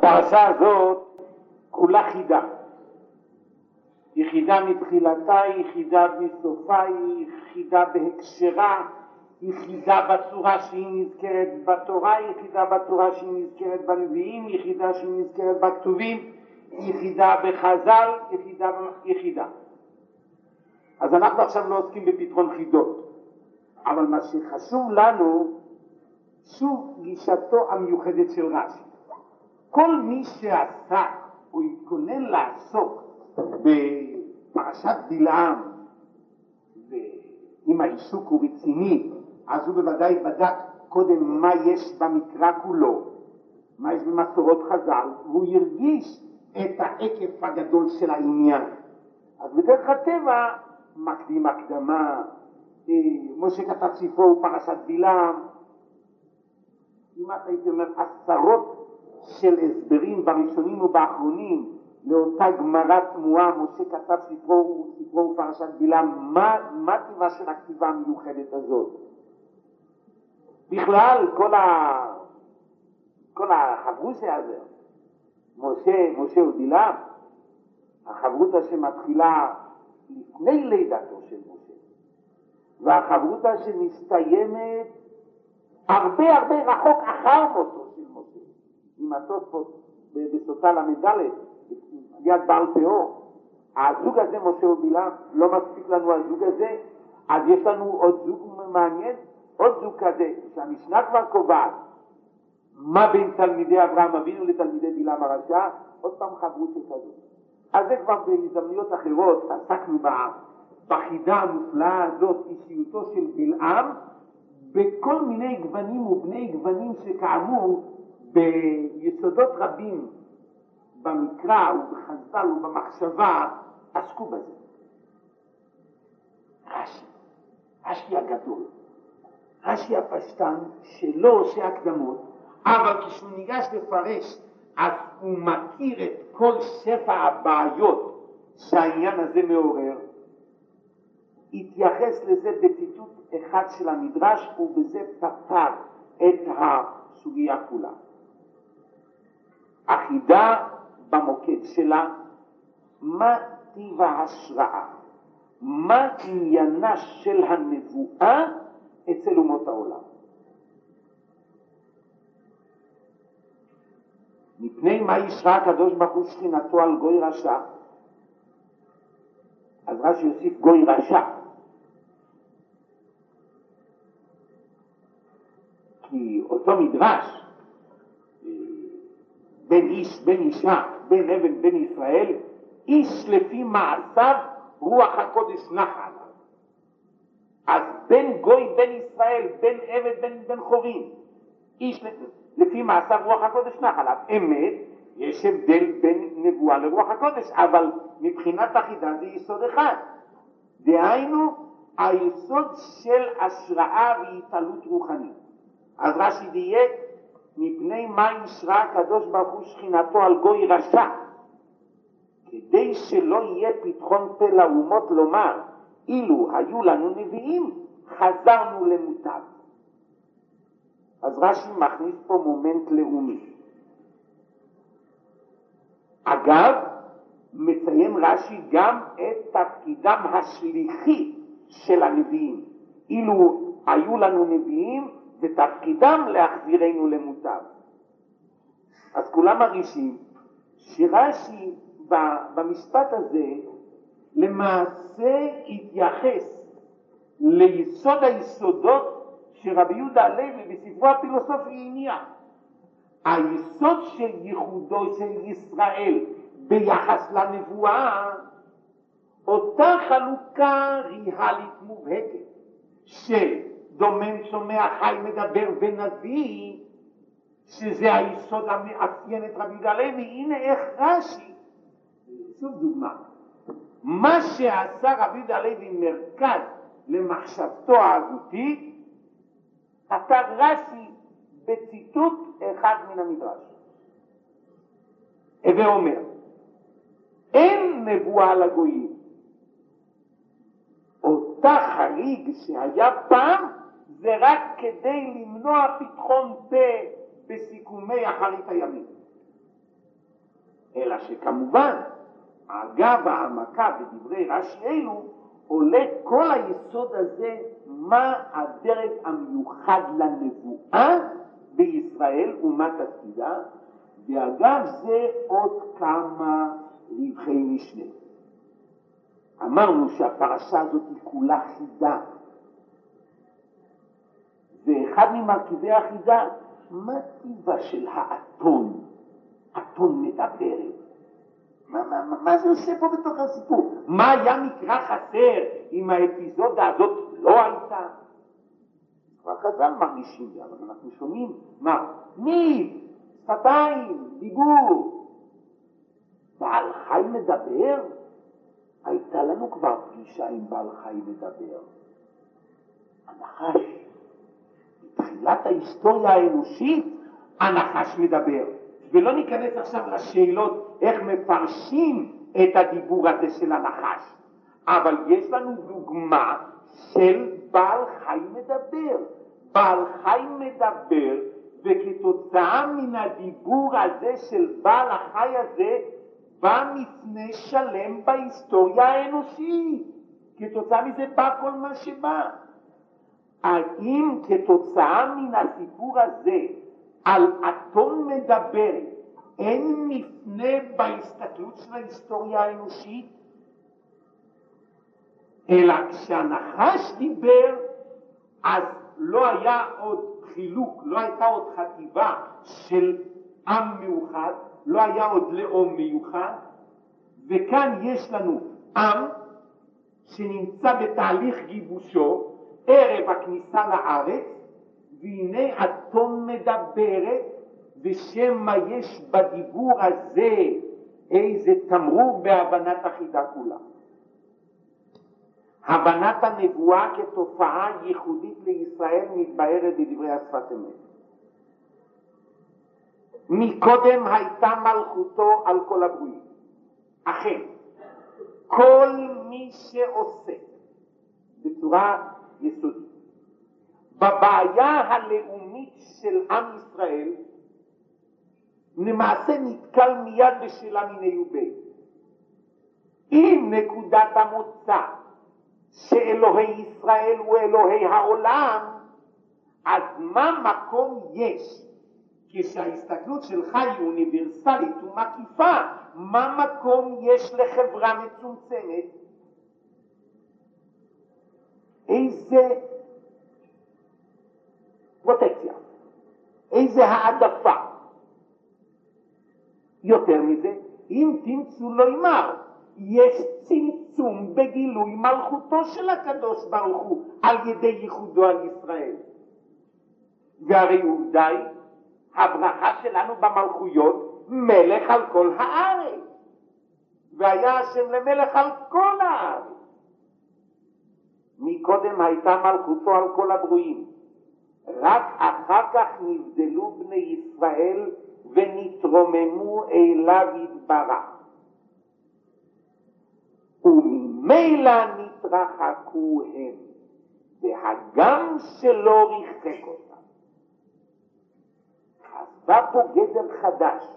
הפרשה הזאת כולה חידה. יחידה מתחילתה, יחידה מסופה, יחידה בהקשרה, יחידה בצורה שהיא נזכרת בתורה, יחידה בצורה שהיא נזכרת בנביאים, יחידה שהיא נזכרת בכתובים, יחידה בחז"ל, יחידה. אז אנחנו עכשיו לא עוסקים בפתרון חידות, אבל מה שחשוב לנו, שוב גישתו המיוחדת של רש"י. כל מי שעשה או התכונן לעסוק בפרשת בלעם, ואם העיסוק הוא רציני, אז הוא בוודאי בדק קודם מה יש במקרא כולו, מה יש במסורות חז"ל, והוא ירגיש את העקף הגדול של העניין. אז בדרך הטבע מקדים הקדמה, משה כתב ספרו ופרשת בלעם, כמעט הייתי אומר עשרות של הסברים בראשונים ובאחרונים לאותה גמרא תמוהה. משה כתב ספרו ופרשת בלעם, מה טיבה של הכתיבה המיוחדת הזאת? בכלל כל החברותא הזה, משה ובלעם, החברותא שמתחילה לפני לידתו של משה, והחברותא שמסתיימת הרבה רחוק אחר מותו של משה. עם התוספות בסוטה למדלת, יד בעל פאור, הזוג הזה משה ובלעם, לא מספיק לנו הזוג הזה, אז יש לנו עוד זוג מעניין, עוד זוג כזה, שהמשנה כבר קובעת מה בין תלמידי אברהם אבינו לתלמידי בלעם הרשע, עוד פעם חברות כזאת. אז זה כבר בהזדמנויות אחרות, עסקנו בחידה המופלאה הזאת, אישיותו של בלעם, בכל מיני גוונים ובני גוונים שכאמור ביסודות רבים במקרא ובחז"ל ובמחשבה עסקו בזה. רש"י הגדול, רש"י הפשטן שלא עושה הקדמות, אבל כשהוא ניגש לפרש אז הוא מכיר את כל שפע הבעיות שהעניין הזה מעורר, התייחס לזה בציטוט אחד של המדרש, ובזה פתר את הסוגיה כולה. החידה במוקד שלה, מה טיב ההשראה, מה עניינה של הנבואה אצל אומות העולם. מפני מה ישרה הקדוש ברוך הוא שכינתו על גוי רשע, אז רש"י יוסיף גוי רשע, כי אותו מדרש, בין איש בין אישה, בין עבד בין ישראל, איש לפי מעשיו רוח הקודש נחה עליו. אז בין גוי בין ישראל, בין עבד בין חורין, איש לפי מעשיו רוח הקודש נחה עליו. אמת, יש הבדל בין נבואה לרוח הקודש, אבל מבחינת החידה זה יסוד אחד, דהיינו היסוד של השראה והתעלות רוחנית. אז רש"י דייק, מפני מה ישרה הקדוש ברוך הוא שכינתו על גוי רשע, כדי שלא יהיה פתחון פה לאומות לומר, אילו היו לנו נביאים חזרנו למוטב. אז רש"י מכניס פה מומנט לאומי. אגב, מציין רש"י גם את תפקידם השליחי של הנביאים. אילו היו לנו נביאים, ותפקידם להחזירנו למוטב. אז כולם מרגישים שרש"י במשפט הזה למעשה התייחס ליסוד היסודות שרבי יהודה הלוי בספרו הפילוסופי הניח. היסוד של ייחודו של ישראל ביחס לנבואה, אותה חלוקה ריאלית מובהקת שדומם צומח חי מדבר ונביא, שזה היסוד המאפיין את רבי יהודה הלוי. הנה איך רש"י, שוב דוגמה, מה שעשה רבי יהודה הלוי מרכז למחשבתו ההגותית, כתב רש"י בציטוט אחד מן המדרש. הווה אומר, אין נבואה לגויים. אותה חריג שהיה פעם זה רק כדי למנוע פתחון פה בסיכומי אחרית הימים. אלא שכמובן, אגב העמקה בדברי רש"י אלו, עולה כל היסוד הזה, מה הדרג המיוחד לנבואה בישראל ומה תפקידה, ואגב זה עוד כמה רווחי משנה. אמרנו שהפרשה הזאת היא כולה חידה, ואחד ממרכיבי החידה, מה טיבה של האתון? אתון מדברת. מה זה עושה פה בתוך הסיפור? מה היה מקרא חסר אם האפיזודה הזאת לא הייתה? כבר חז"ל מרגישים, אבל אנחנו שומעים מה? מיד, שפתיים, דיבור. בעל חי מדבר? הייתה לנו כבר פגישה עם בעל חי מדבר. הנחש. בתחילת ההיסטוריה האנושית, הנחש מדבר. ולא ניכנס עכשיו לשאלות איך מפרשים את הדיבור הזה של הנחש. אבל יש לנו דוגמה של בעל חי מדבר. בעל חי מדבר, וכתוצאה מן הדיבור הזה של בעל החי הזה, בא מפנה שלם בהיסטוריה האנושית. כתוצאה מזה בא כל מה שבא. האם כתוצאה מן הסיפור הזה על אתון מדבר אין מפנה בהסתכלות של ההיסטוריה האנושית? אלא כשהנחש דיבר אז לא היה עוד חילוק, לא הייתה עוד חטיבה של עם מאוחד, לא היה עוד לאום מיוחד, וכאן יש לנו עם שנמצא בתהליך גיבושו ערב הכניסה לארץ, והנה אתון מדברת, ושמה יש בדיבור הזה איזה תמרור בהבנת החידה כולה. הבנת הנבואה כתופעה ייחודית לישראל מתבהרת בדברי השפת אמת. מקודם הייתה מלכותו על כל הברואים. אכן, כל מי שעושה בצורה יסודית בבעיה הלאומית של עם ישראל, למעשה נתקל מיד בשאלה מיני ובי. אם נקודת המוצא שאלוהי ישראל הוא אלוהי העולם, אז מה מקום יש? כשההסתכלות שלך היא אוניברסלית ומקיפה, מה מקום יש לחברה מצומצמת? איזה פרוטקציה, איזה העדפה. יותר מזה, אם תמצאו לא אמר, יש צמצום בגילוי מלכותו של הקדוש ברוך הוא על ידי ייחודו על ישראל. והרי עובדה היא, הברכה שלנו במלכויות, מלך על כל הארץ. והיה השם למלך על כל הארץ. מקודם הייתה מלכותו על כל הברואים. רק אחר כך נבדלו בני ישראל ונתרוממו אליו יתברך. וממילא נתרחקו הם, והגם שלא ריחק אותם. אז בא פה גדר חדש.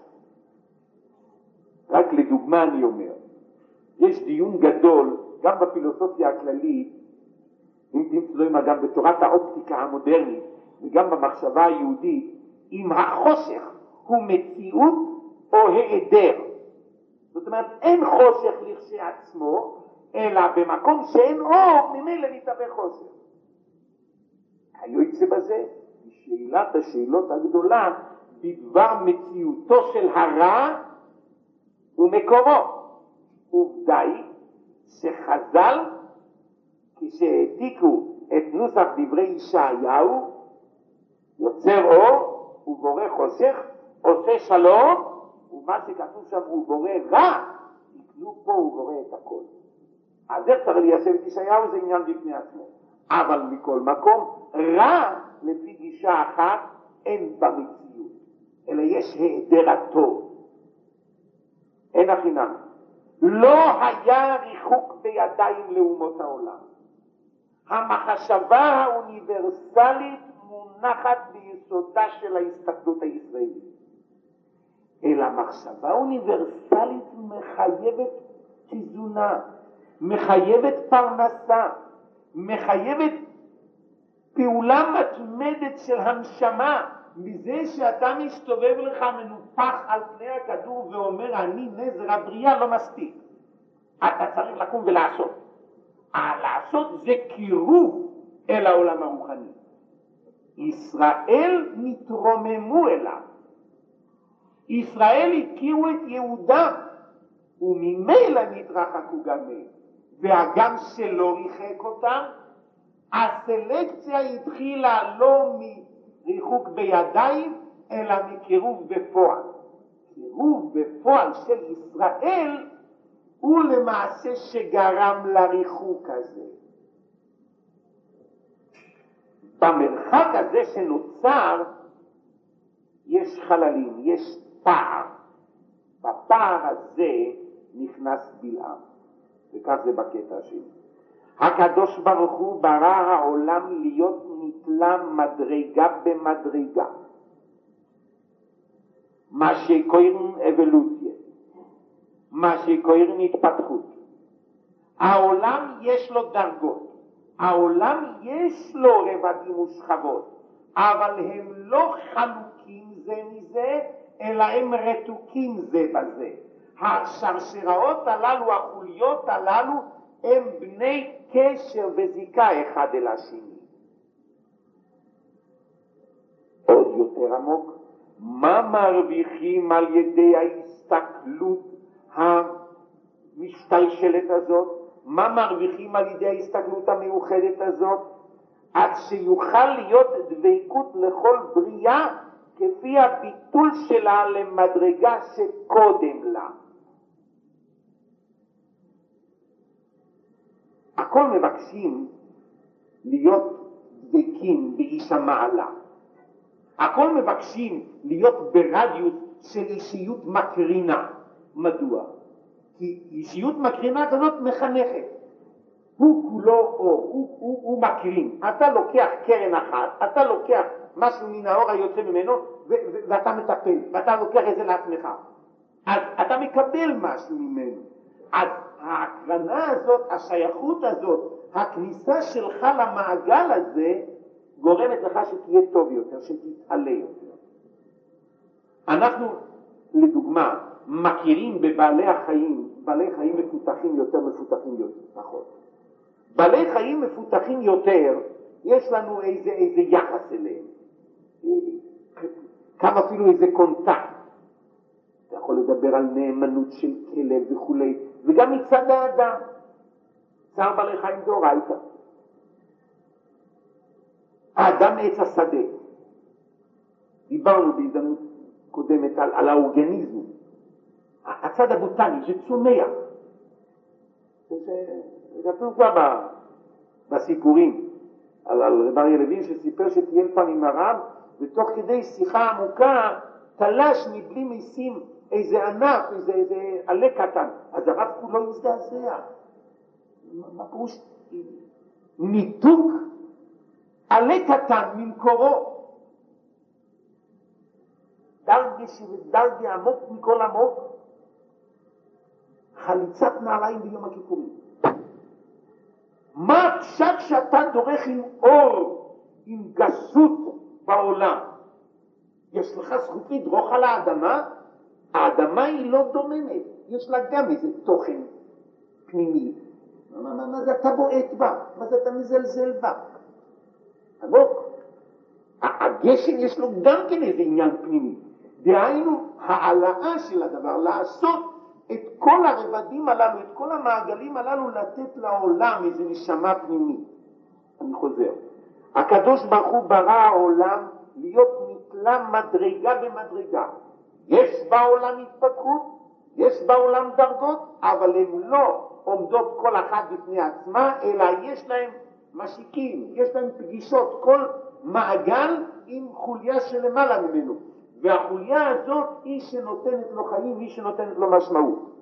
רק לדוגמה אני אומר, יש דיון גדול גם בפילוסופיה הכללית, אם תמצאו גם בתורת האופטיקה המודרנית וגם במחשבה היהודית, אם החושך הוא מציאות או היעדר. זאת אומרת, אין חושך לכשעצמו, אלא במקום שאין אור, ממילא נתהווה חושך. היועץ בזה היא שאלת השאלות הגדולה בדבר מציאותו של הרע ומקורו. עובדה היא שחז"ל, כשהעתיקו את נוסח דברי ישעיהו, יוצר אור ובורא חושך, עושה שלום, ומה שכתוב שם הוא בורא רע, תקנו פה הוא בורא את הכל. אז איך צריך ליישב את ישעיהו? זה עניין בפני עצמו. אבל מכל מקום, רע לפי גישה אחת אין במציאות, אלא יש היעדר הטוב. אין החינם. לא היה ריחוק בידיים לאומות העולם. המחשבה האוניברסלית מונחת ביסודה של ההסתכלות הישראלית. אלא המחשבה האוניברסלית מחייבת תזונה, מחייבת פרנסה, מחייבת פעולה מתמדת של הנשמה. מזה שאתה מסתובב לך מנופח על פני הכדור ואומר אני נזר הבריאה לא מספיק, אתה צריך לקום ולעשות. לעשות זה קירוב אל העולם הרוחני. ישראל נתרוממו אליו, ישראל הכירו את יהודם וממילא נתרחקו גם מהם, והגם שלא ריחק אותם, הסלקציה התחילה לא מריחוק בידיים אלא מקירוב בפועל. קירוב בפועל של ישראל הוא למעשה שגרם לריחוק הזה. במרחק הזה שנוצר יש חללים, יש פער. בפער הזה נכנס בלעם, וכך זה בקטע השני. הקדוש ברוך הוא ברא העולם להיות נתלה מדרגה במדרגה, מה שקוראים אבולוציה, מה שקוראים התפתחות. העולם יש לו דרגות, העולם יש לו רבדים ושכבות, אבל הם לא חלוקים זה מזה, אלא הם רתוקים זה בזה. השרשראות הללו, החוליות הללו, הם בני קשר וזיקה אחד אל השני. עוד יותר עמוק, מה מרוויחים על ידי ההסתכלות המשתלשלת הזאת? מה מרוויחים על ידי ההסתכלות המיוחדת הזאת? עד שיוכל להיות דבקות לכל בריאה כפי הביטול שלה למדרגה שקודם לה. הכל מבקשים להיות דבקים באיש המעלה, הכל מבקשים להיות ברדיוס של אישיות מקרינה. מדוע? כי אישיות מקרינה כזאת מחנכת, הוא כולו אור, הוא מקרין. אתה לוקח קרן אחת, אתה לוקח משהו מן האור היוצא ממנו ואתה מטפל, ואתה לוקח את זה לעצמך, אז אתה מקבל משהו ממנו. אז ההקרנה הזאת, השייכות הזאת, הכניסה שלך למעגל הזה גורמת לך שתהיה טוב יותר, שתתעלה יותר. אנחנו לדוגמה מכירים בבעלי החיים, בעלי חיים מפותחים יותר, מפותחים יותר, נכון. בעלי חיים מפותחים יותר, יש לנו איזה יחס אליהם, כמה אפילו איזה קונטקט. אתה יכול לדבר על נאמנות של כלב וכולי, וגם מצד האדם, צער בעלי חיים דאורייתא. האדם עץ השדה, דיברנו בהזדמנות קודמת על האורגניזם, הצד הבוטני שצומח, כתוב כבר בסיפורים על רב אריה לוין שסיפר שטייל פעם עם הרב, ותוך כדי שיחה עמוקה תלש מבלי מיסים איזה ענף, איזה עלה קטן, אז הרב כולו הזדעזע. מה פירוש? ניתוק עלה קטן ממקורו, דרגי עמוק מכל עמוק, חליצת נעליים ביום הכיפורים. מה הפשט שאתה דורך עם אור, עם גסות בעולם? יש לך זכות לדרוך על האדמה? האדמה היא לא דוממת, יש לה גם איזה תוכן פנימי. מה זה אתה בועט בה? מה זה אתה מזלזל בה? עמוק. הגשם יש לו גם כן איזה עניין פנימי. דהיינו, העלאה של הדבר, לעשות את כל הרבדים הללו, את כל המעגלים הללו, לתת לעולם איזה נשמה פנימית. אני חוזר. הקדוש ברוך הוא ברא העולם להיות נתלה מדרגה במדרגה. יש בעולם התפתחות, יש בעולם דרגות, אבל הן לא עומדות כל אחת בפני עצמה, אלא יש להם משיקים, יש להם פגישות, כל מעגל עם חוליה שלמעלה ממנו. והחוליה הזאת היא שנותנת לו חיים, היא שנותנת לו משמעות.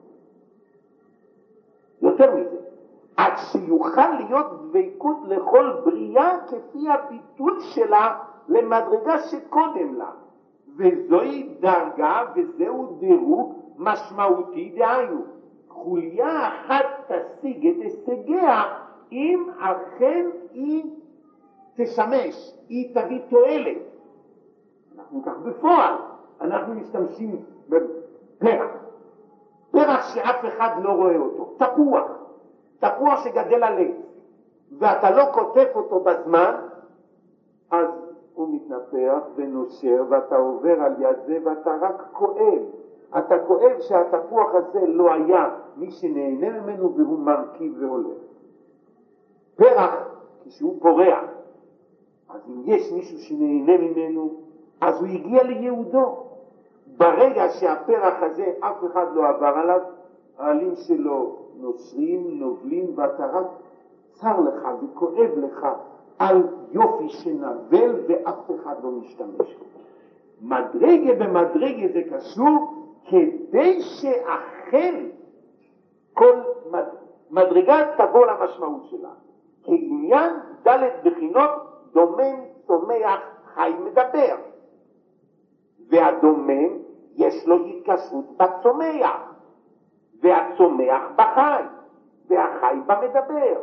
יותר מזה, עד שיוכל להיות דבקות לכל בריאה כפי הביטול שלה למדרגה שקודם לה, וזוהי דרגה וזהו דירוג משמעותי, דהיינו חוליה אחת תשיג את הישגיה אם אכן היא תשמש, היא תביא תועלת. אנחנו כך בפועל, אנחנו משתמשים בפרח, פרח שאף אחד לא רואה אותו, תפוח שגדל על עץ, ואתה לא כותף אותו בזמן, אז הוא מתנפח ונושר, ואתה עובר על יד זה ואתה רק כואב. אתה כואב שהתפוח הזה לא היה מי שנהנה ממנו והוא מרכיב והולך. פרח, כשהוא פורח, אז אם יש מישהו שנהנה ממנו, אז הוא הגיע ליהודו. ברגע שהפרח הזה אף אחד לא עבר עליו, העלים שלו נושרים, נובלים, ואתה רק צר לך וכואב לך על יופי שנבל ואף אחד לא משתמש. מדרגה במדרגה זה קשור כדי שאכן כל מדרגה תבוא למשמעות שלה. כעניין ד' בחינות דומם, צומח, חי, מדבר. והדומם יש לו התקשרות בצומח, והצומח בחי, והחי במדבר.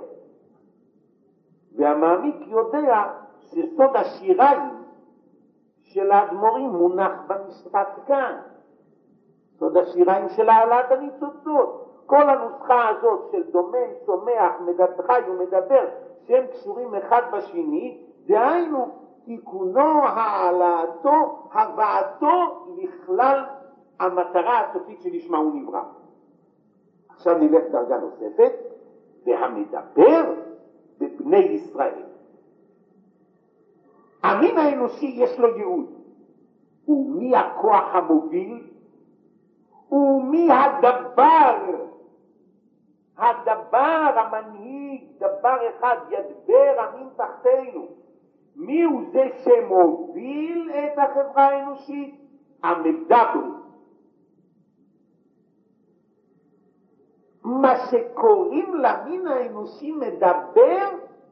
והמעמיק יודע שסוד השיריים של האדמו"רים מונח במשפט כאן. סוד השיריים של העלאת הניצוצות. כל הנוסחה הזאת של דומם, צומח, חי ומדבר, שהם קשורים אחד בשני, דהיינו תיקונו, העלאתו, הבאתו לכלל המטרה הסופית שלשמה הוא נברא. עכשיו נלך דרגה נוספת, והמדבר בבני ישראל. המין האנושי יש לו ייעוד. ומי הכוח המוביל? ומי הדבר? הדבר המנהיג, דבר אחד, ידבר המין תחתינו. מי הוא זה שמוביל את החברה האנושית? המדברים. מה שקוראים למין האנושי מדבר,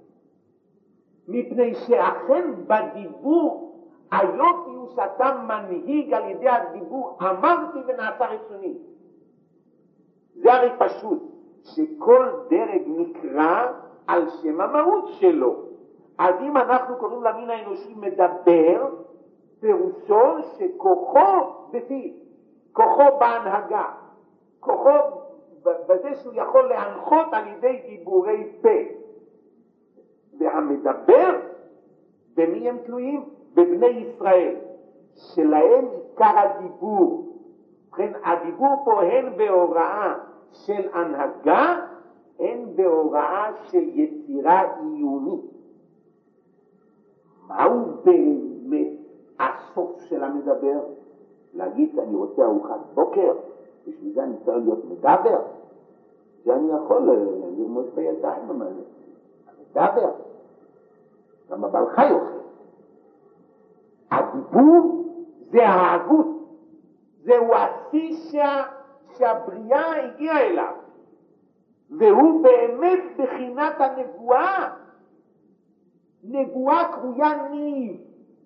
מפני שאכן בדיבור היופי הוא שאתה מנהיג על ידי הדיבור, אמרתי ונעשה רצוני. זה הרי פשוט, שכל דרג נקרא על שם המהות שלו. אז אם אנחנו קוראים למין האנושי מדבר, פירושו שכוחו בפיו, כוחו בהנהגה, כוחו בזה שהוא יכול להנחות על ידי דיבורי פה. והמדבר, במי הם תלויים? בבני ישראל, שלהם עיקר הדיבור. לכן הדיבור פה הן בהוראה של הנהגה, הן בהוראה של יצירה עיונית. מהו באמת הסוף של המדבר? להגיד אני רוצה ארוחת בוקר, בשביל זה אני צריך להיות מדבר? זה אני יכול לרמוז בידיים המדבר. גם הבעל חי אוכל. הדיבור זה ההגות, זהו השיא שהבריאה הגיעה אליו, והוא באמת בחינת הנבואה. נבואה קרויה ניב,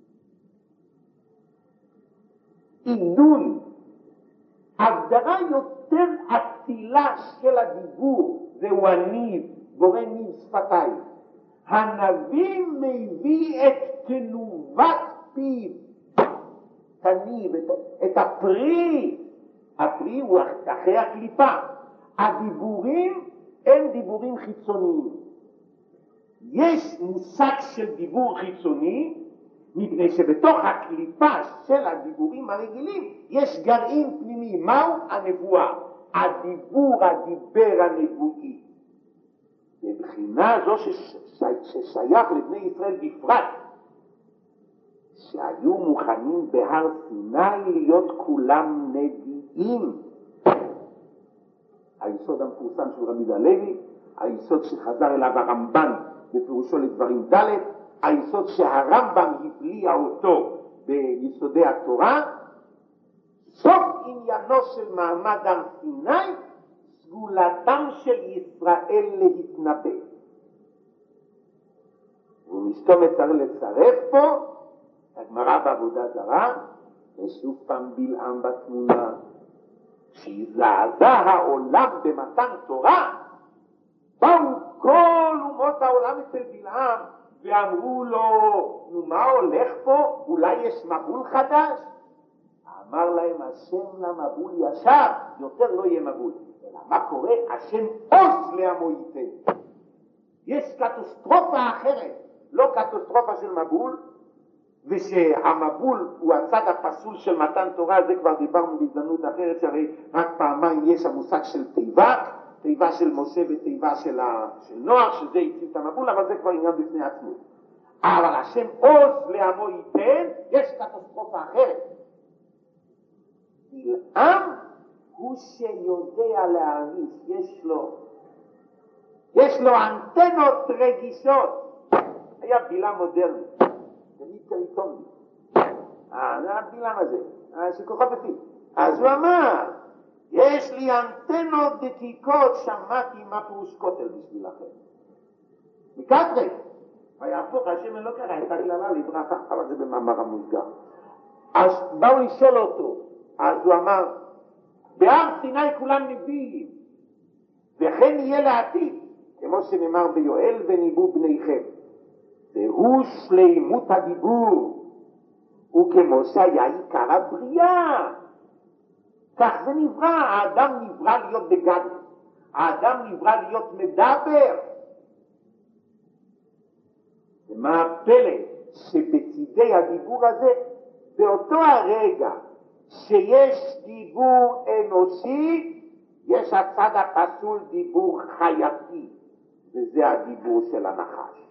עינון. הגדרה יותר אצילה של הדיבור זהו הניב, בורא ניב שפתיים. הנביא מביא את תנובת פיו, תניב, את הפרי. הפרי הוא אחרי הקליפה. הדיבורים הם דיבורים חיצוניים. יש מושג של דיבור חיצוני, מפני שבתוך הקליפה של הדיבורים הרגילים יש גרעין פנימי. מהו? הנבואה. הדיבור, הדיבר הנבואי. בבחינה זו ששייך לבני ישראל בפרט, שהיו מוכנים בהר סיני להיות כולם נביאים. היסוד המפורסם של רבי הלוי, היסוד שחזר אליו הרמב"ן בפירושו לדברים ד', היסוד שהרמב"ם הבליע אותו ביסודי התורה. סוף עניינו של מעמד הר סיני, סגולתם של ישראל להתנבא. ומסתום צריך לצרף פה הגמרא בעבודה זרה, ושוב פעם בלעם בתמונה, כשהזדעזע העולם במתן תורה, באו כל אומות העולם אצל בלעם ואמרו לו, נו מה הולך פה? אולי יש מבול חדש? אמר להם השם למבול ישר, יותר לא יהיה מבול. אלא מה קורה? השם עוז לעמו ייתן. יש קטסטרופה אחרת, לא קטסטרופה של מבול, ושהמבול הוא הצד הפסול של מתן תורה, זה כבר דיברנו בהזדמנות אחרת, שהרי רק פעמיים יש המושג של תיבה, תיבה של משה ותיבה של נוח, שזה הציל את המבול, אבל זה כבר עניין בפני עצמו. אבל השם עוז לעמו ייתן, יש קטסטרופה אחרת. בלעם הוא שיודע להרגיש, יש לו אנטנות רגישות. היה בלעם מודרני, זה קליטון. זה הבלעם הזה, שכוחו בפי. אז הוא אמר, יש לי אנטנות דקיקות, שמעתי מה פירוש כותל בשבילכם. מקטרי, ויהפוך השם אלוקי את הקללה לברכה, אבל זה במאמר המוסגר. אז באו לשאול אותו, אז הוא אמר, בהר סיני כולם נביאים, וכן יהיה לעתיד, כמו שנאמר ביואל וניבאו בניכם. והוא שלימות הדיבור, וכמו שהיה עיקר הבריאה. כך זה נברא, האדם נברא להיות בגדול, האדם נברא להיות מדבר. ומה הפלא שבצדי הדיבור הזה, באותו הרגע שיש דיבור אנושי, יש הצד הפסול דיבור חייתי, וזה הדיבור של הנחש.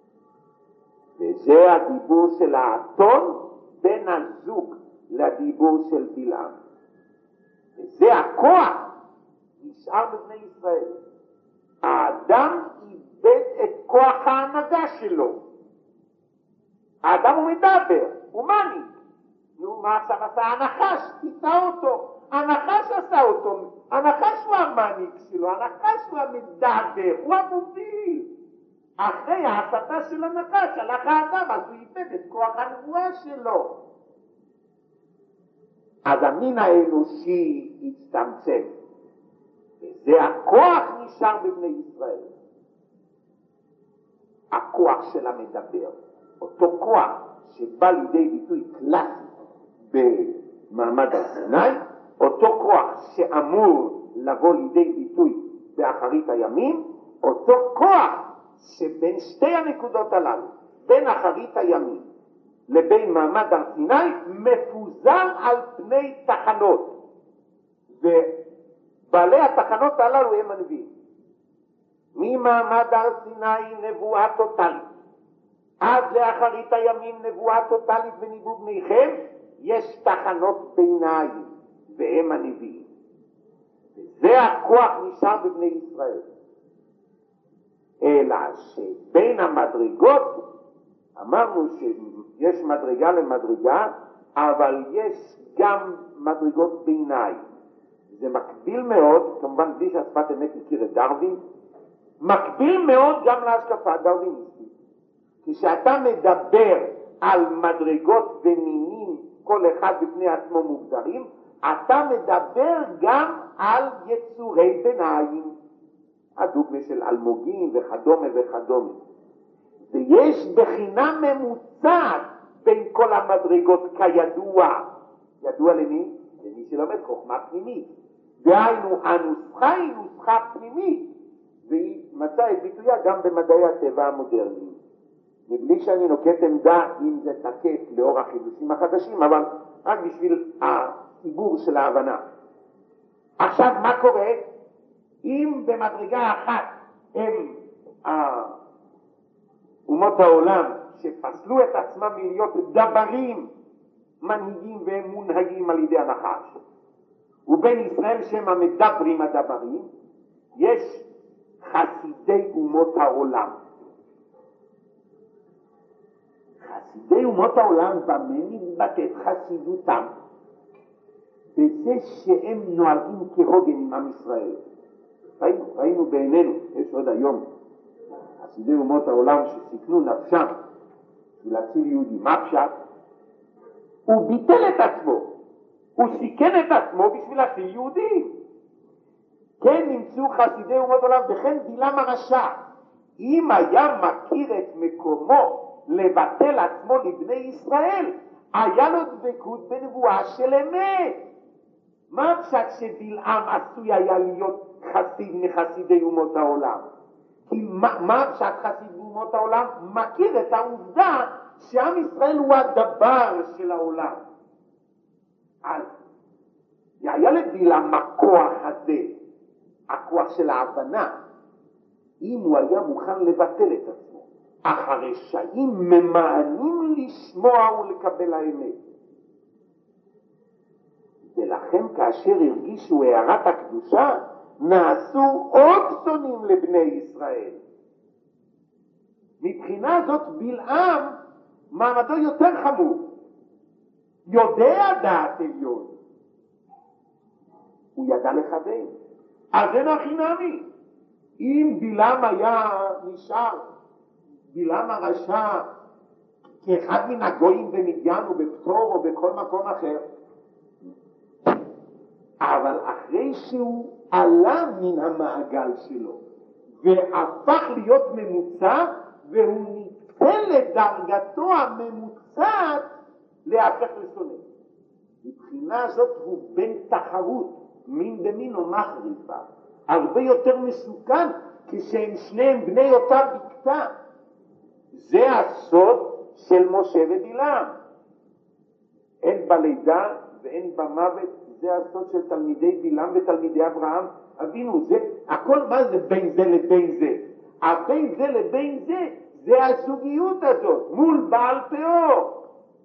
וזה הדיבור של האתון בין הזוג לדיבור של בלעם. וזה הכוח נשאר בבני ישראל. האדם איבד את כוח ההנהגה שלו. האדם הוא מדבר, הוא מנהיג. נו, מה עכשיו עשה? הנחש פיצה אותו. הנחש עשה אותו. הנחש הוא המנהיג שלו, הנחש הוא המדבר, הוא המוביל. אחרי ההסתה של הנחש הלך האדם, אז הוא איבד את כוח הנבואה שלו. אז המין האנושי הצטמצם, וזה הכוח נשאר בבני ישראל. הכוח של המדבר, אותו כוח שבא לידי ביטוי קלאסי במעמד הר סיני, אותו כוח שאמור לבוא לידי ביטוי באחרית הימים, אותו כוח שבין שתי הנקודות הללו, בין אחרית הימים לבין מעמד הר סיני, מפוזר על פני תחנות, ובעלי התחנות הללו הם הנביאים. ממעמד הר סיני נבואה טוטלית, עד לאחרית הימים נבואה טוטלית וניבאו בניכם, יש תחנות ביניים, והם הנביאים. וזה הכוח נשאר בבני ישראל. אלא שבין המדרגות, אמרנו שיש מדרגה למדרגה, אבל יש גם מדרגות ביניים. זה מקביל מאוד, כמובן בלי שהשפת אמת הכיר את דרווין, מקביל מאוד גם להשקפה הדרוויניסטית. כשאתה מדבר על מדרגות ומינים, כל אחד בפני עצמו מוגדרים, אתה מדבר גם על יצורי ביניים. הדוגמה של אלמוגים וכדומה וכדומה. ויש בחינה ממוצעת בין כל המדרגות כידוע. ידוע למי? למי שלומד חוכמה פנימית. דהיינו, הנוסחה היא נוסחה פנימית, והיא מצאה את ביטויה גם במדעי הטבע המודרניים. מבלי שאני נוקט עמדה אם זה תקף לאור החידושים החדשים, אבל רק בשביל הציבור של ההבנה. עכשיו, מה קורה? אם במדרגה אחת הם אומות העולם שפסלו את עצמם להיות דברים מנהיגים והם מונהגים על ידי הנחש, ובין ישראל שהם המדברים הדברים, יש חסידי אומות העולם. חסידי אומות העולם במה מתבטאת חסידותם? בזה שהם נוהגים כהוגן עם עם ישראל. ראינו בעינינו, יש עוד היום חסידי אומות העולם שסיכנו נפשם ולהציל יהודים. מה פשט? הוא ביטל את עצמו, הוא סיכן את עצמו בשביל להציל יהודים. כן נמצאו חסידי אומות עולם, וכן בלעם הרשע, אם היה מכיר את מקומו לבטל עצמו לבני ישראל, היה לו דבקות בנבואה של אמת. מה הפשט שבלעם עשוי היה להיות חסיד מחסידי אומות העולם? כי מה הפשט חסיד אומות העולם? מכיר את העובדה שעם ישראל הוא הדבר של העולם. אז היה לבלעם הכוח הזה, הכוח של ההבנה, אם הוא היה מוכן לבטל את עצמו. אך הרשעים ממאנים לשמוע ולקבל האמת. ולכן כאשר הרגישו הערת הקדושה, נעשו עוד שונאים לבני ישראל. מבחינה זאת בלעם מעמדו יותר חמור. יודע דעת עליון. הוא ידע לכוון. אז אין הכי נמי. אם בלעם היה נשאר, בלעם הרשע, כאחד מן הגויים במדיין או בפטור או בכל מקום אחר, אבל אחרי שהוא עלה מן המעגל שלו והפך להיות ממוצע, והוא ניתן לדרגתו הממוצעת להפך לשונא. מבחינה זאת הוא בין תחרות מין במין או מחריפה, הרבה יותר מסוכן כשהם שניהם בני אותה בקתה. זה הסוד של משה ובלעם. אין בלידה ואין במוות. זה הסוד של תלמידי בלעם ותלמידי אברהם אבינו. זה הכל, מה זה בין זה לבין זה? הבין זה לבין זה זה הזוגיות הזאת מול בעל פאור.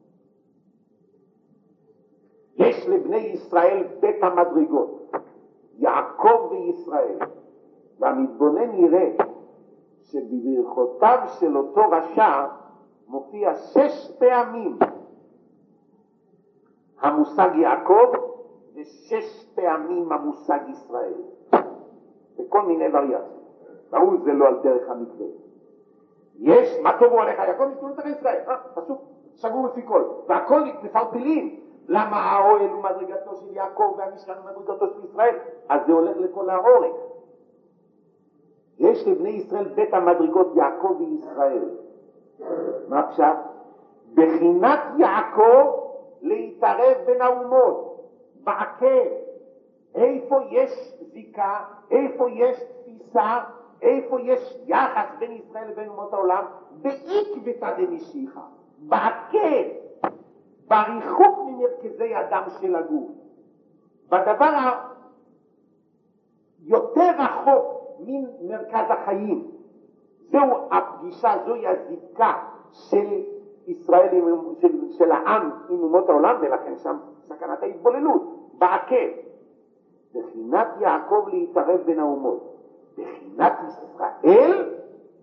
יש לבני ישראל בית המדרגות, יעקב וישראל, והמתבונן יראה שבברכותיו של אותו רשע מופיע 6 פעמים המושג יעקב ו6 פעמים המושג ישראל, בכל מיני וריאציות. ברור זה לא על דרך המקרה. יש מה טובו עליך יעקב נשתולות על ישראל, פסוק סגור לפי כל, והכל מפלפלים. למה האוהל הוא מדרגתו של יעקב והמשכן הוא מדרגתו של ישראל? אז זה הולך לכל האורך. יש לבני ישראל בית המדרגות יעקב וישראל. מה פשט? בחינת יעקב להתערב בין האומות, בעקב. איפה יש זיקה, איפה יש תפיסה, איפה יש יחס בין ישראל לבין אומות העולם? בעקבתא דמשיחא, בעקב, בריחוק ממרכזי הדם של הגוף, בדבר היותר רחוק ממרכז החיים. זהו הפגישה, זוהי הזיקה של ישראל, של העם עם אומות העולם, ולכן שם סכנת ההתבוללות, בעקב. בחינת יעקב להתערב בין האומות, בחינת ישראל,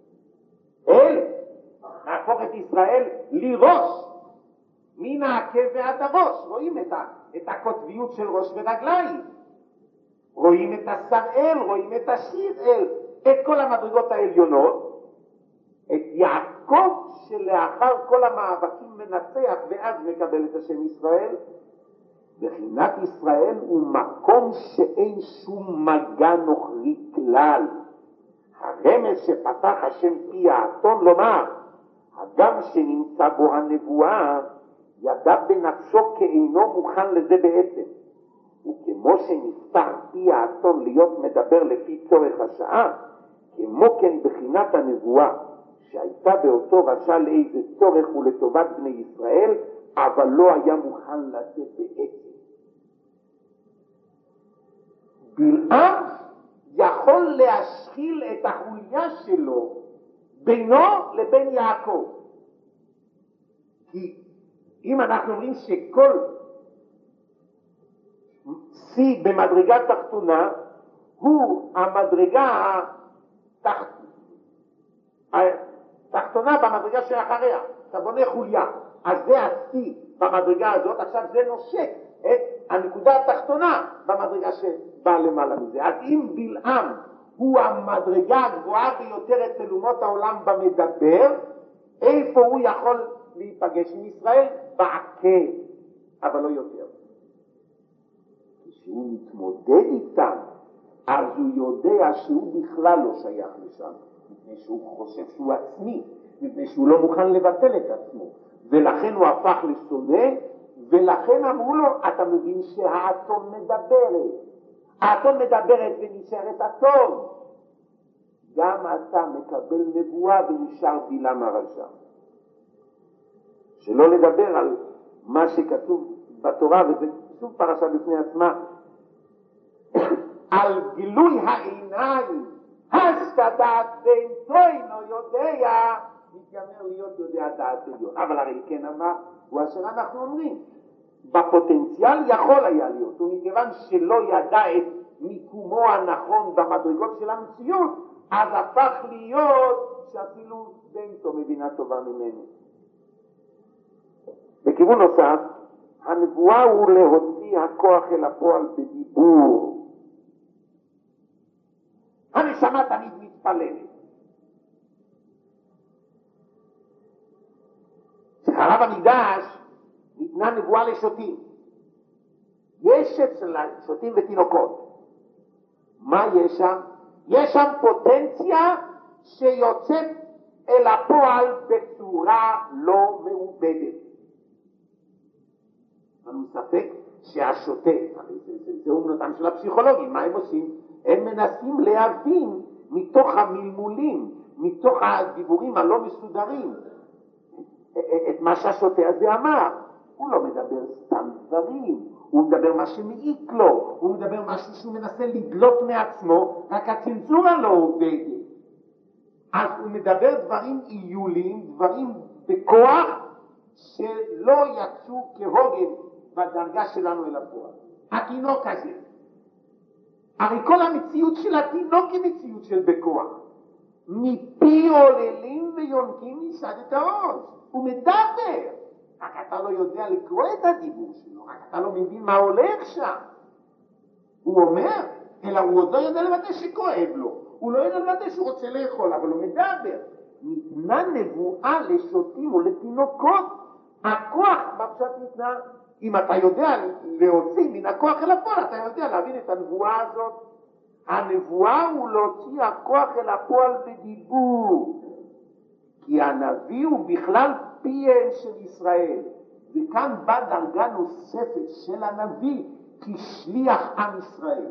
להפוך את ישראל לראש, מן העקב ועד הראש. רואים את הקוטביות של ראש ורגליים, רואים את השראל, רואים את השיראל, את כל המדרגות העליונות. את יעקב שלאחר כל המאבקים מנצח ואז מקבל את השם ישראל. בחינת ישראל הוא מקום שאין שום מגע נוכרי כלל. הרמז שפתח השם פי האתון לומר, הגם שנמצא בו הנבואה ידע בנפשו כאינו מוכן לזה בעצם. וכמו שנפתח פי האתון להיות מדבר לפי צורך השעה, כמו כן בחינת הנבואה שהייתה באותו רשע לאיזה צורך ולטובת בני ישראל, אבל לא היה מוכן לזה בעצם. בלעם יכול להשחיל את החוליה שלו בינו לבין יעקב. כי אם אנחנו אומרים שכל שיא במדרגה תחתונה הוא המדרגה התחתונה במדרגה שאחריה, אתה בונה חוליה, אז זה השיא במדרגה הזאת. עכשיו זה נושק את הנקודה התחתונה במדרגה שבאה למעלה מזה. אז אם בלעם הוא המדרגה הגבוהה ביותר אצל אומות העולם במדבר, איפה הוא יכול להיפגש עם ישראל? בעקב. אבל לא יותר. כשהוא מתמודד איתם, אז הוא יודע שהוא בכלל לא שייך לשם, מפני שהוא חושב שהוא עצמי, מפני שהוא לא מוכן לבטל את עצמו, ולכן הוא הפך לשונא, ולכן אמרו לו, אתה מבין שהאתון מדברת, האתון מדברת ונשארת אתון, גם אתה מקבל נבואה ונשאר בלעם הרשע. שלא לדבר על מה שכתוב בתורה, וזה שוב פרשה בפני עצמה, על גילוי העיניים, השתדעת בין תוינו יודע, מתיימר להיות יודע דעת עליון. אבל הרי כן אמר, הוא אשר אנחנו אומרים, בפוטנציאל יכול היה להיות, ומכיוון שלא ידע את מיקומו הנכון במדרגות של המציאות, אז הפך להיות שאפילו בנתו מבינה טובה ממנו. בכיוון נוסף, הנבואה הוא להוציא הכוח אל הפועל בדיבור. הנשמה תמיד מתפללת. שחרב המקדש ניתנה נבואה לשוטים. יש אצל שוטים ותינוקות. מה יש שם? יש שם פוטנציה שיוצאת אל הפועל בצורה לא מעובדת. אני מספק שהשוטה, זה אומנותם של הפסיכולוגים, מה הם עושים? הם מנסים להבין מתוך המלמולים, מתוך הדיבורים הלא מסודרים, את מה שהשוטה הזה אמר. הוא לא מדבר סתם דברים, הוא מדבר מה שמעיק לו, הוא מדבר משהו שהוא מנסה לדלות מעצמו, רק הצנזורה לא עובדת. אז הוא מדבר דברים איולים, דברים בכוח, שלא יצאו כהוגן בדרגה שלנו אל הפועל. התינוק הזה, הרי כל המציאות של התינוק היא מציאות של בכוח. מפי עוללים ויונקים יסד את העוז. הוא מדבר, רק אתה לא יודע לקרוא את הדיבור שלו, רק אתה לא מבין מה הולך שם. הוא אומר, אלא הוא עוד לא יודע לבטא שכואב לו, הוא לא יודע לבטא שהוא רוצה לאכול, אבל הוא מדבר. ניתנה נבואה לשוטים או לתינוקות, הכוח בפשט ניתנה. אם אתה יודע להוציא מן הכוח אל הפועל, אתה יודע להבין את הנבואה הזאת. הנבואה הוא להוציא הכוח אל הפועל בדיבור, כי הנביא הוא בכלל פיהם של ישראל, וכאן בא דרגה נוספת של הנביא כשליח עם ישראל.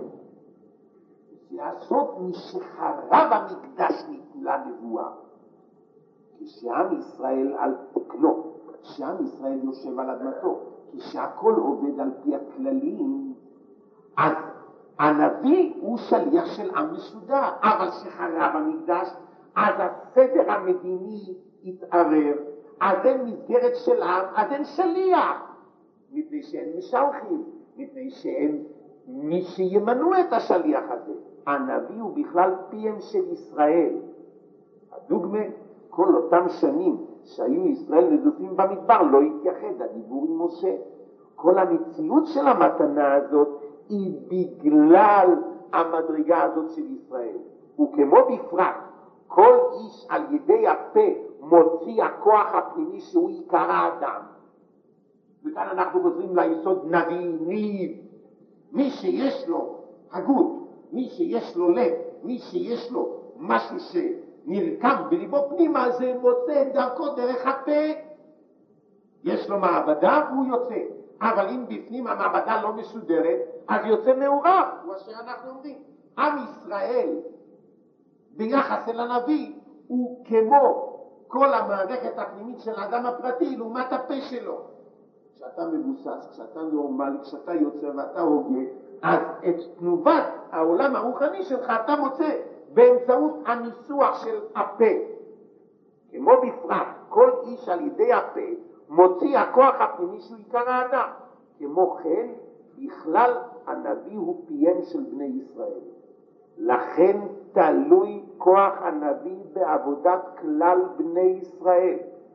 לעשות משחרב המקדש ניתנה נבואה, כשעם ישראל על תקנו, כשעם ישראל יושב על אדמתו, כשהכל עובד על פי הכללים, אז הנביא הוא שליח של עם מסודר. אבל שחרב המקדש, אז הסדר המדיני יתערער, אז אין מסגרת של עם, אז אין שליח, מפני שאין משלחים, מפני שאין מי שימנו את השליח הזה. הנביא הוא בכלל פיהם של ישראל. הדוגמה, כל אותם שנים שהיו ישראל נזופים במדבר, לא התייחד הדיבור עם משה. כל המציאות של המתנה הזאת היא בגלל המדרגה הזאת של ישראל. וכמו בפרט, כל איש על ידי הפה מוציא הכוח הפנימי שהוא עיקר האדם. וכאן אנחנו חוזרים ליסוד נביא ניב. מי שיש לו הגות, מי שיש לו לב, מי שיש לו משהו שנרקם בליבו פנימה, זה מוצא את דרכו דרך הפה. יש לו מעבדה והוא יוצא. אבל אם בפנים המעבדה לא מסודרת, אז יוצא מעורב. הוא אשר אנחנו אומרים. עם ישראל ביחס אל הנביא הוא כמו כל המערכת הפנימית של האדם הפרטי לעומת הפה שלו. כשאתה מבוסס, כשאתה נורמלי, כשאתה יוצא ואתה הוגה, אז את תנובת העולם הרוחני שלך אתה מוצא באמצעות הניסוח של הפה. כמו בפרט, כל איש על ידי הפה מוציא הכוח הפנימי שהוא עיקר האדם. כמו כן, בכלל הנביא הוא פיהם של בני ישראל. לכן תלוי כוח הנביא בעבודת כלל בני ישראל.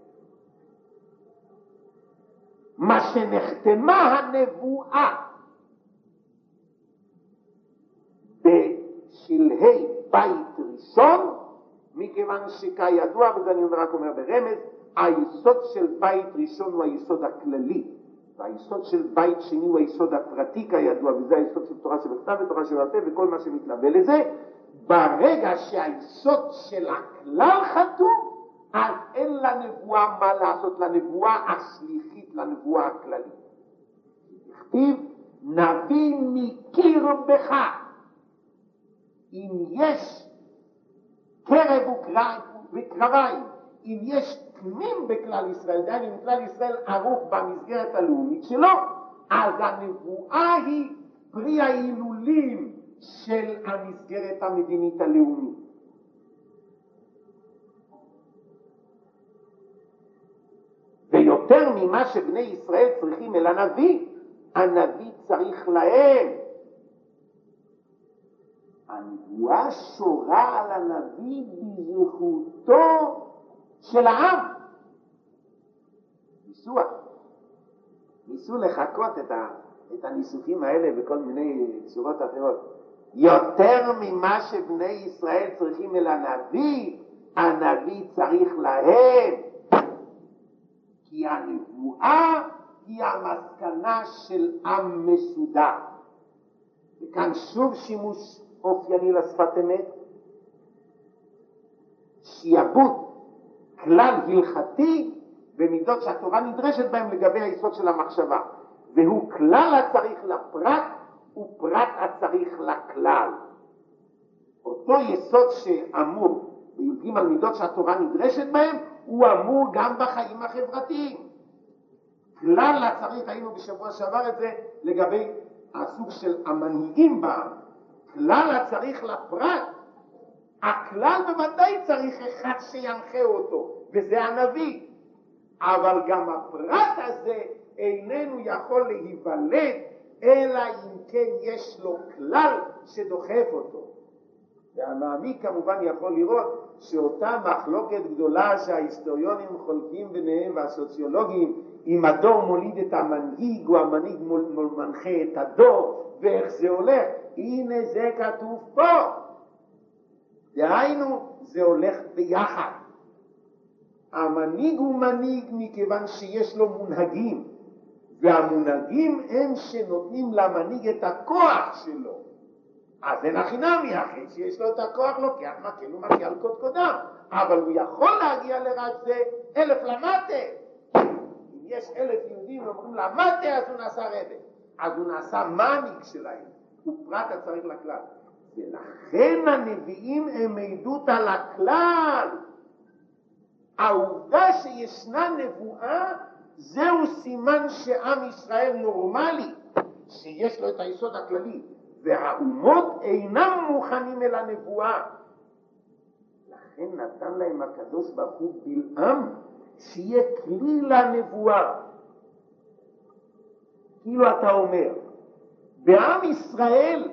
מה שנחתמה הנבואה בשלהי בית ראשון, מכיוון שכידוע, וזה אני רק אומר ברמז, היסוד של בית ראשון הוא היסוד הכללי, והיסוד של בית שני הוא היסוד הפרטי כידוע, וזה היסוד של תורה שבכתב ותורה שבעל פה וכל מה שמתלווה לזה. ברגע שהיסוד של הכלל חתום, אז אין לנבואה מה לעשות, לנבואה השליחית, לנבואה הכללית. כתיב, נביא מכיר בך. אם יש קרב וקרביים, אם יש תמים בכלל ישראל, דהיינו אם כלל ישראל ערוך במסגרת הלאומית שלו, אז הנבואה היא פרי ההילולים של המסגרת המדינית הלאומית. ויותר ממה שבני ישראל צריכים אל הנביא, הנביא צריך להם. הנבואה שורה על הנביא בזכותו של העם. ניסו לחכות את הניסוחים האלה בכל מיני צורות אחרות. יותר ממה שבני ישראל צריכים אל הנביא, הנביא צריך להם. כי הנבואה היא המסקנה של עם מסודר. וכאן שוב שימוש אופייני לשפת אמת, שיעבוד כלל הלכתי במידות שהתורה נדרשת בהם לגבי היסוד של המחשבה, והוא כלל הצריך לפרט ופרט הצריך לכלל. אותו יסוד שאמור בי"ג מידות שהתורה נדרשת בהם, הוא אמור גם בחיים החברתיים. כלל הצריך, היינו בשבוע שעבר את זה לגבי הסוג של המנהיגים בעם, כלל הצריך לפרט, הכלל בוודאי צריך אחד שינחה אותו, וזה הנביא. אבל גם הפרט הזה איננו יכול להיוולד, אלא אם כן יש לו כלל שדוחף אותו. והמעמיק כמובן יכול לראות שאותה מחלוקת גדולה שההיסטוריונים חולקים ביניהם והסוציולוגים, אם הדור מוליד את המנהיג או המנהיג מנחה את הדור ואיך זה הולך, הנה זה כתוב פה. דהיינו זה הולך ביחד. המנהיג הוא מנהיג מכיוון שיש לו מונהגים, והמונהגים הם שנותנים למנהיג את הכוח שלו. אז אין החינמי, אחרי שיש לו את הכוח לוקח מקל ומכה על קודקודם, אבל הוא יכול להגיע לרק זה 1000 למטה. אם יש 1000 יהודים ואומרים למטה, אז הוא נעשה רבי, אז הוא נעשה מנהיג שלהם, הוא פרט הצריך לכלל. ולכן הנביאים הם עדות על הכלל. העובדה שישנה נבואה זהו סימן שעם ישראל נורמלי, שיש לו את היסוד הכללי, והאומות אינם מוכנים אל הנבואה. לכן נתן להם הקדוש ברוך הוא בלעם שיהיה כלי לנבואה. כאילו אתה אומר, בעם ישראל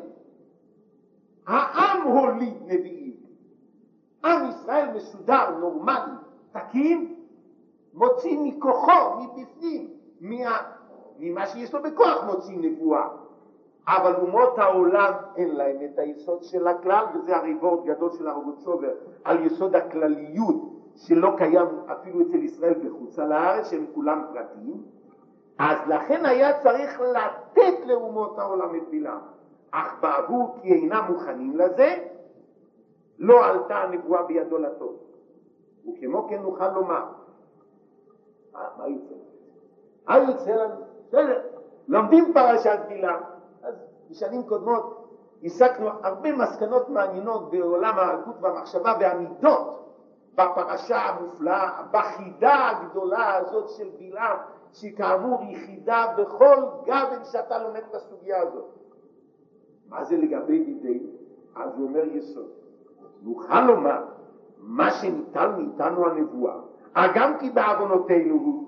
העם הוליד נביאים. עם ישראל מסודר, נורמלי, תקין, מוציא מכוחו, מבפנים, ממה שיש לו בכוח מוציא נבואה. אבל אומות העולם אין להם את היסוד של הכלל, וזה הריבורד גדול של הרוגוצובר על יסוד הכלליות שלא קיים אפילו אצל ישראל בחוץ על הארץ, שהם כולם פרטיים. אז לכן היה צריך לתת לאומות העולם את בלעם, אך בעבור כי אינם מוכנים לזה, לא עלתה הנבואה בידו לטוב. וכמו כן נוכל לומר, מה יוצא? יוצא לנו? בסדר, לומדים פרשת בלעם. אז בשנים קודמות הסקנו הרבה מסקנות מעניינות בעולם ההגות והמחשבה והמידות בפרשה המופלאה, בחידה הגדולה הזאת של בלעם, שכאמור היא חידה בכל גוון שאתה לומד את הסוגיה הזאת. מה זה לגבי דידי? אז הוא אומר יסוד. נוכל לומר, מה שניטל מאיתנו הנבואה, גם כי בעוונותינו הוא,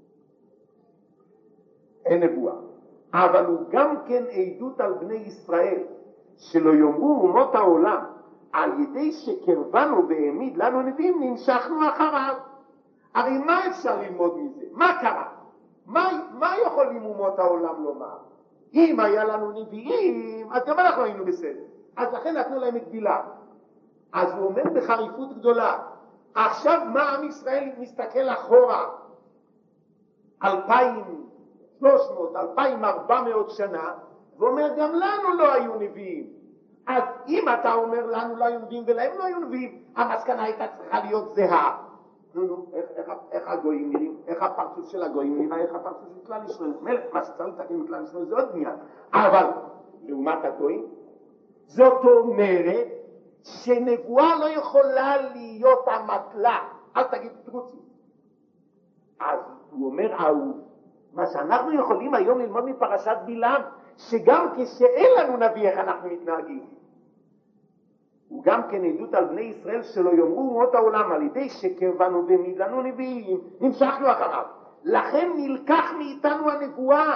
אין נבואה, אבל הוא גם כן עדות על בני ישראל, שלא יאמרו אומות העולם, על ידי שקרבנו והעמיד לנו נביאים, נמשכנו אחריו. הרי מה אפשר ללמוד מזה? מה קרה? מה יכולים אומות העולם לומר? אם היה לנו נביאים, אז גם אנחנו היינו בסדר. אז לכן נתנו להם את בלעם. אז הוא אומר בחריפות גדולה, עכשיו מה עם ישראל מסתכל אחורה 2000, 300, 2400 שנה, ואומר גם לנו לא היו נביאים. אז אם אתה אומר לנו לא היו נביאים ולהם לא היו נביאים, המסקנה הייתה צריכה להיות זהה. נו, איך הגויים נראים? איך הפרצוף של הגויים נראה? איך הפרצוף של כלל ישראל? מלך, מה שצריך לתקן בכלל ישראל זה עוד עניין. אבל לעומת הגויים, זאת אומרת שנבואה לא יכולה להיות המטלה. אל תגיד תרוצים. אז הוא אומר, מה שאנחנו יכולים היום ללמוד מפרשת בלעם, שגם כשאין לנו נביא איך אנחנו מתנהגים. הוא גם כן עדות על בני ישראל שלא יאמרו אומות העולם על ידי שקרבנו ומעיד לנו נביאים, המשכנו אחריו. לכן נלקח מאיתנו הנבואה.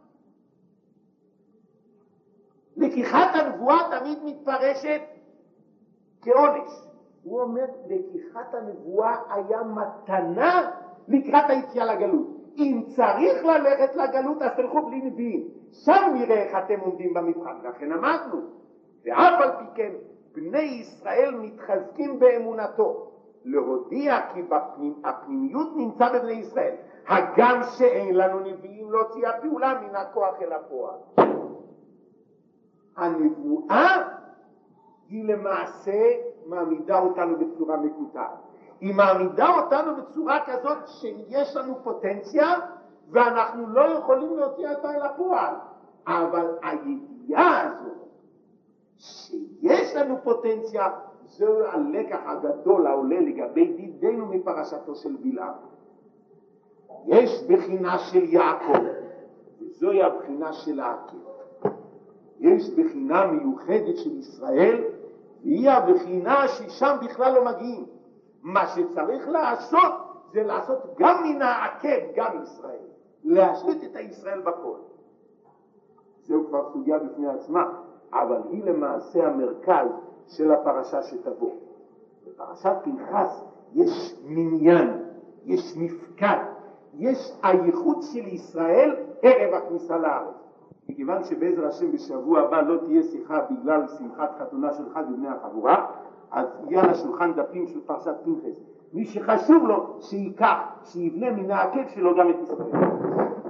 לקיחת הנבואה תמיד מתפרשת כעונש. הוא אומר, לקיחת הנבואה היה מתנה לקראת היציאה לגלות. אם צריך ללכת לגלות אז תלכו בלי נביאים. שם נראה איך אתם עומדים במבחן. לכן אמרנו, ואף על פי כן בני ישראל מתחזקים באמונתו, להודיע כי הפנימיות נמצא בבני ישראל. הגם שאין לנו נביאים להוציא הפעולה מן הכוח אל הפועל. הנבואה היא למעשה מעמידה אותנו בצורה מקוטעת. היא מעמידה אותנו בצורה כזאת שיש לנו פוטנציה ואנחנו לא יכולים להוציא אותה אל הפועל. אבל הידיעה הזאת שיש לנו פוטנציה, זהו הלקח הגדול העולה לגבי דידנו מפרשתו של בלעם. יש בחינה של יעקב, וזוהי הבחינה של העקב. יש בחינה מיוחדת של ישראל, והיא הבחינה ששם בכלל לא מגיעים. מה שצריך לעשות, זה לעשות גם מן העקב, גם ישראל. להשליט את הישראל בכל. זהו כבר סוגיה בפני עצמה, אבל היא למעשה המרכז של הפרשה שתבוא. בפרשת פנחס יש מניין, יש מפקד, יש הייחוד של ישראל ערב הכניסה לארץ. מכיוון שבעזר השם בשבוע הבא לא תהיה שיחה בגלל שמחת חתונה של חג בני החבורה, אז יהיה על השולחן דפים של פרשת פנחס. מי שחשוב לו שייקח, שיבנה מן העקב שלו גם את ישראל.